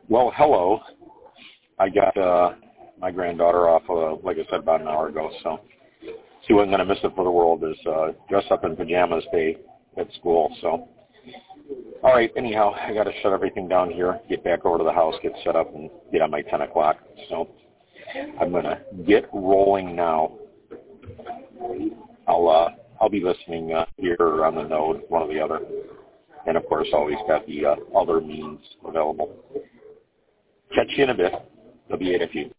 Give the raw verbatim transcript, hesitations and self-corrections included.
Well, hello. I got uh, my granddaughter off, uh, like I said, about an hour ago, so she wasn't going to miss it for the world. Is uh, dress up in pajamas day at school. So, all right, anyhow, I got to shut everything down here, get back over to the house, get set up, and get on my ten o'clock. So I'm going to get rolling now. I'll uh, I'll be listening uh, here on the node, one or the other. And, of course, always got the uh, other means available. Catch you in a bit. W A F U.